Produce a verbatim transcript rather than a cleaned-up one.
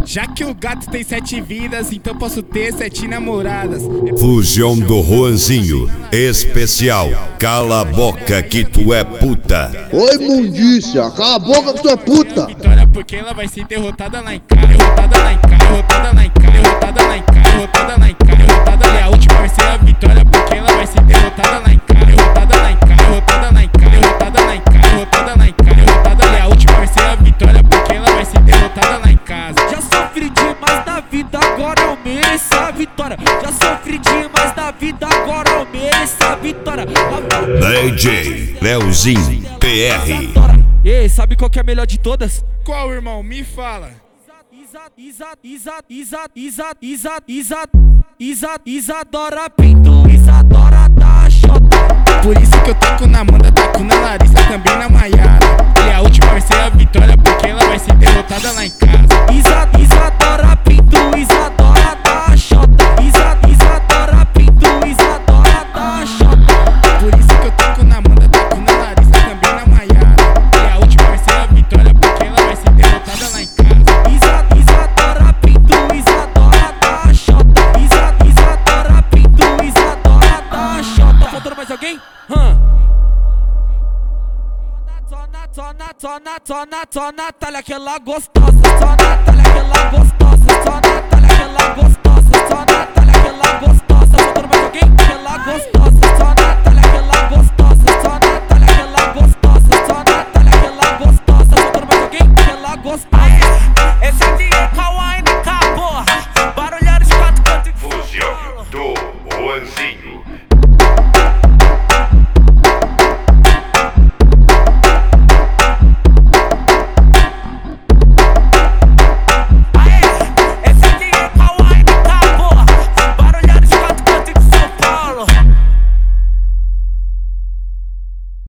Já que o gato tem sete vidas, então posso ter sete namoradas. Fusão do Juanzinho, especial. Cala a boca que tu é puta. Oi, mundícia, cala a boca que tu é puta. Vitória porque ela vai ser derrotada lá em casa. Derrotada lá em casa, derrotada lá em casa, derrotada lá em casa, derrotada lá em casa, derrotada. E a última vai ser a vitória porque ela vai ser derrotada lá em casa. Derrotada lá em casa, derrotada lá em casa, derrotada lá em casa, derrotada lá em casa, derrotada. E a última vai ser a vitória porque ela vai ser derrotada lá em casa. Já sofri demais na vida, agora eu mereço a vitória. Já sofri demais na vida, agora eu mereço a vitória. D J Leozinho P R. Ei, sabe qual que é a melhor de todas? Qual, irmão? Me fala. Isa, Isa, Isa, Isa, Isa, Isa, Isa, Isa, Isadora Pinto, Isadora da Xota. Por isso que eu taco na Amanda, taco na Larissa, também na Maiara. E a última vai ser a vitória porque ela vai ser derrotada lá em casa. Isa, Isadora Pinto, Isadora da Xota. Isa, Isadora Pinto, Isadora da Xota. Por isso que eu taco na Amanda, taco na Larissa, também na Maiara. E a última vai ser a vitória porque ela vai ser derrotada lá em casa. Isa, Isadora Pinto, Isadora da Xota. Isa, Isadora Pinto, Isadora da Xota. Tá faltando mais alguém? Hã? Só na, só na, só na, só na, só Natália, aquela gostosa.